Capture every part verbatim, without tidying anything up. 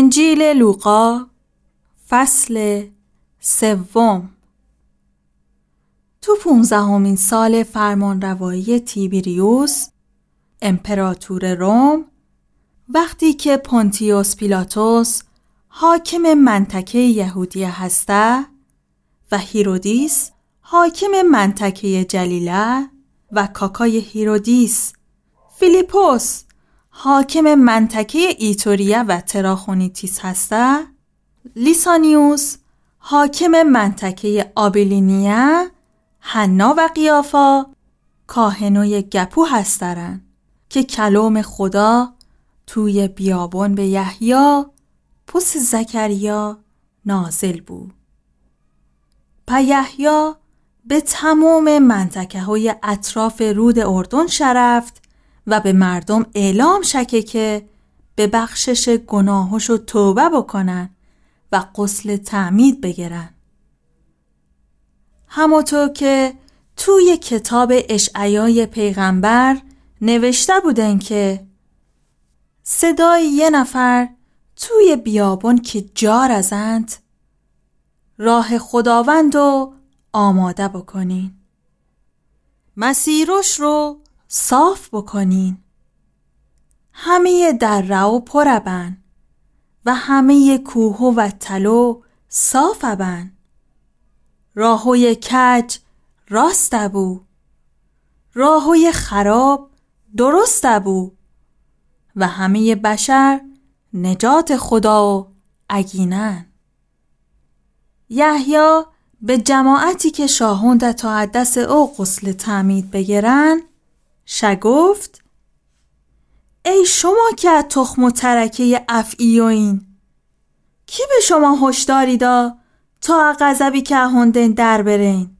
انجیل لوقا فصل سوم. تو پونزدهمین سال فرمانروایی تیبریوس امپراتور روم، وقتی که پونتیوس پیلاتوس حاکم منطقه یهودیه هسته و هیرودیس حاکم منطقه جلیله و کاکای هیرودیس فیلیپوس حاکم منطقه ایتوریه و تراخونیتیس هسته، لیسانیوس حاکم منطقه آبیلینیه، حنا و قیافا کاهنوی گپو هسترن که کلام خدا توی بیابان به یحیی پس زکریا نازل بود. پس یحیی به تمام منطقه های اطراف رود اردن شرفت و به مردم اعلام شکه که به بخشش گناهشو توبه بکنن و غسل تعمید بگیرن. همونطور که توی کتاب اشعیای پیغمبر نوشته بودن که صدای یه نفر توی بیابان که جا رزند، راه خداوند رو آماده بکنین، مسیرش رو صاف بکنین. همه دره و پربن و همه کوه و تلو صاف بن. راهوی کج راست بو، راهوی خراب درست بو و همه بشر نجات خدا اگینن. یحیی به جماعتی که شاهونده تا دست او غسل تعمید بگیرن شگفت: ای شما که تخم و ترکه افعیوین، کی به شما هشداری دا تا غضبی که هندن در برین؟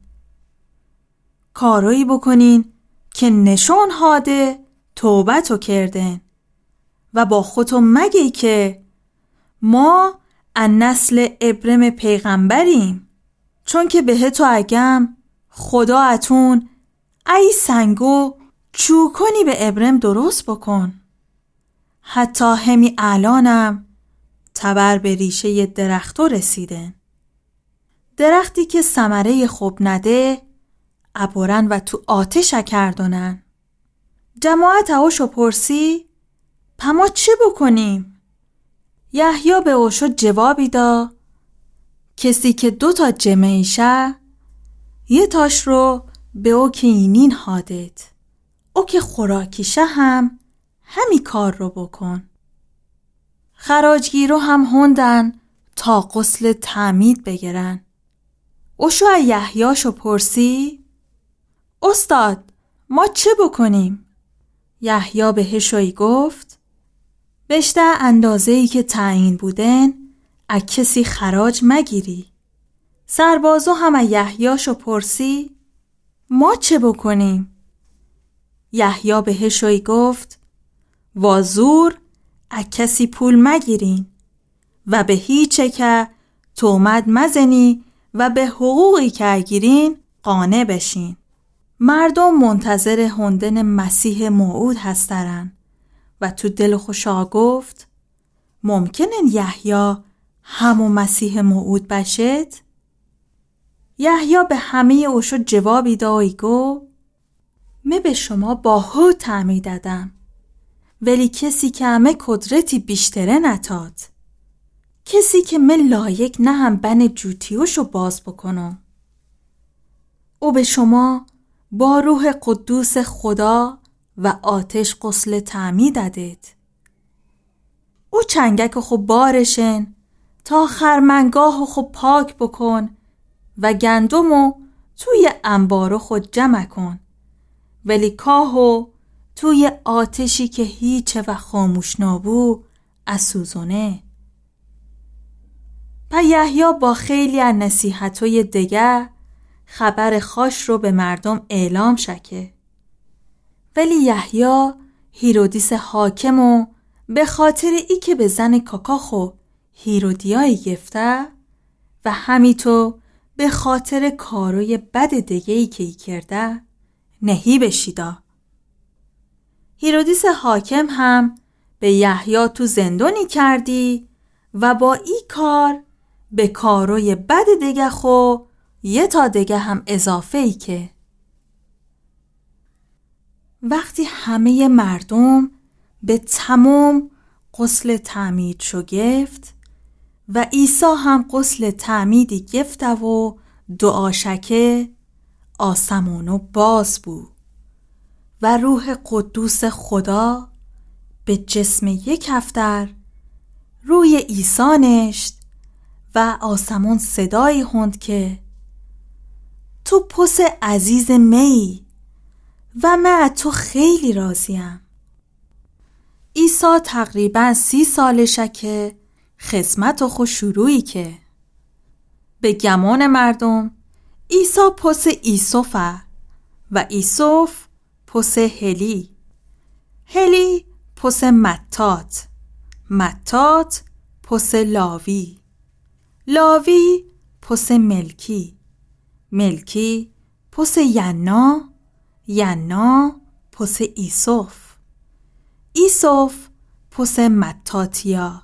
کارایی بکنین که نشون هاده توبه تو کردن و با خودتو مگی که ما ان نسل ابرام پیغمبریم، چون که به تو اگم خدا اتون ای سنگو چوکنی به ابرام درست بکن. حتی همی الانم تبر به ریشه درختو رسیدن. درختی که ثمره خوب نده ابرن و تو آتش کردنن. جماعت اوشو پرسی: پما چه بکنیم؟ یحیی به اوشو جوابی دا: کسی که دو تا جمعیشه یه تاش رو به او که اینین هادت، او که خوراکیشه هم همی کار رو بکن. خراجگیرو هم هندن تا غسل تعمید بگیرن. اوشو یحییشو پرسی: استاد ما چه بکنیم؟ یحیی بهشوی گفت: بشته اندازه‌ای که تعیین بودن از کسی خراج مگیری. سربازو هم یحییشو پرسی: ما چه بکنیم؟ یحیی بهشوی گفت: وازور از کسی پول مگیرین و به هیچه که تهمت مزنی و به حقوقی که اگیرین قانع بشین. مردم منتظر هندن مسیح موعود هسترن و تو دل خوشا گفت: ممکنه یحیی همون مسیح موعود بشد؟ یحیی به همه اوشو جوابی دایی گو: می به شما با هو تعمید دادم، ولی کسی که همه قدرتی بیشتره نتاد، کسی که من لایق نه هم بن جوتیوشو باز بکنم. او به شما با روح قدوس خدا و آتش غسل تعمید دادید. او چنگک خو بارشن تا خرمنگاه خو پاک بکن و گندمو توی انبارو خود جمع کن، ولی کاهو توی آتشی که هیچ و خاموش نابو اسوزونه. پس یحیی با خیلی از نصیحتای دیگه خبر خاش رو به مردم اعلام شکه، ولی یحیی هیرودیس حاکمو به خاطر ای که به زن کاکاخو هیرودیای گفته و همیتو به خاطر کاروی بد دیگه‌ای که ای کرده نهی بشیدا. هیرودیس حاکم هم به یحیی تو زندانی کردی و با ای کار به کاروی بد دگه خو یه تا دگه هم اضافه ای که وقتی همه مردم به تمام غسل تعمید شو گفت و عیسی هم غسل تعمیدی گفته و دعا شکه، آسمونو باز بود و روح قدوس خدا به جسم یک هفتر روی عیسی نشت و آسمون صدایی هند که تو پس عزیز می و من تو خیلی راضیم. عیسی تقریبا سی سالشه که خدمت خو شروعی که به گمان مردم عیسی پس ایسوفه و ایسوف پس هلی، هلی پس متات، متات پس لاوی، لاوی پس ملکی، ملکی پس ینا، ینا پس ایسوف، ایسوف پس متاتیا،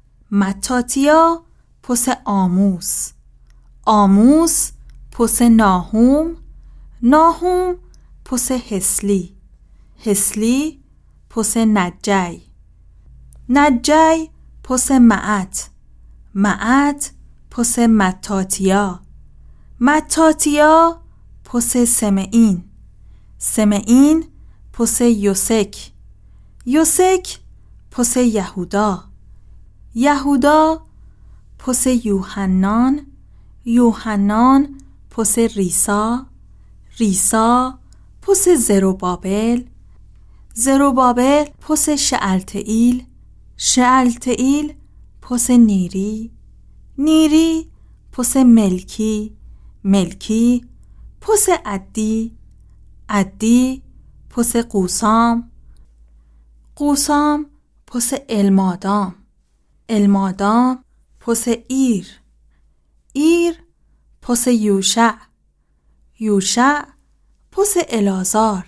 متاتیا پس آموس، آموس پس ناهوم، ناهوم پس حسلی، حسلی پس نجی، نجی پس معت، معت پس متاتیا، متاتیا پس سمعین، سمعین پس یوسک، یوسک پس یهودا، یهودا پس یوحنان، یوحنان پس ریسا، ریسا پس زروبابل، زروبابل پس شعلتئیل، شعلتئیل پس نیری، نیری پس ملکی، ملکی پس عدی، عدی پس قوسام، قوسام پس المادام، المادام پس ایر، ایر پس یوشع، یوشع پس الازار،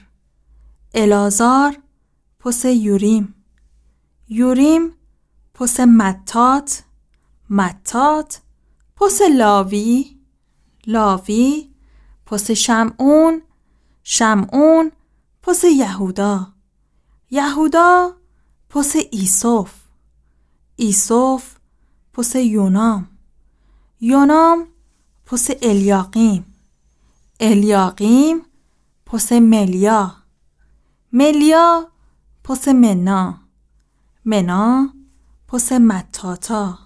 الازار پس یوریم، یوریم پس متات، متات پس لاوی، لاوی پس شمعون، شمعون پس یهودا، یهودا پس ایسوف، ایسوف پس یونام، یونام پس الیاقیم، الیاقیم پس ملیا، ملیا پس منا، منا پس متاتا،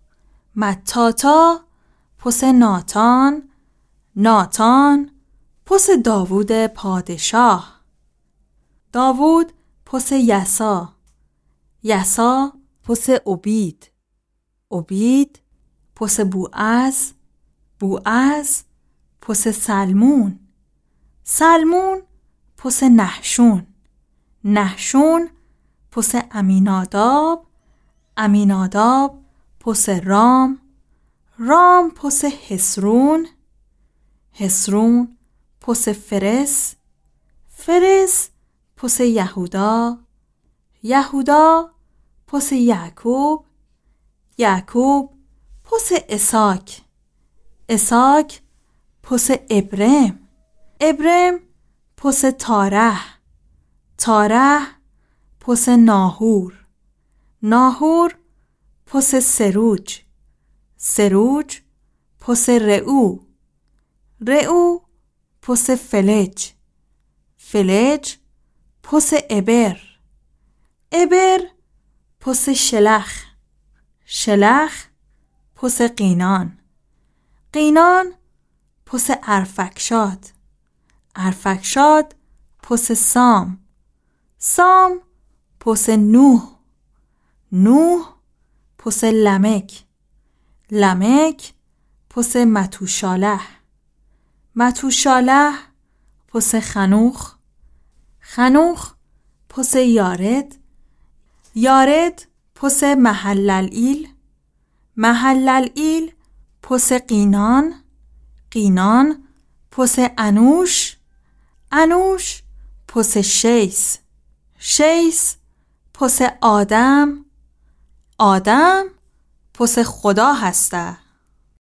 متاتا پس ناتان، ناتان پس داوود پادشاه، داوود پس یسا، یسا پس عبید، عبید پس بوعز، بوعز پس سلمون، سلمون پس نحشون، نحشون پس امیناداب، امیناداب پس رام، رام پس حسرون، حسرون پس فرس، فرس پس یهودا، یهودا پس یعقوب، یعقوب پس اساک، اساک پس ابرام، ابرام پس تاره، تاره پس ناهور، ناهور پس سروج، سروج پس رئو، رئو پس فلج، فلج پس ابر، ابر پس شلخ، شلخ پس قینان، قینان پس ارفکشاد، ارفکشاد پس سام، سام پس نوح، نوح پس لمک، لمک پس متوشاله، متوشاله پس خنوخ، خنوخ پس یارد، یارد پس مهللئیل، مهللئیل پس قینان، قینان پس انوش، انوش پس شیس، شیس پس آدم، آدم پس خدا هسته.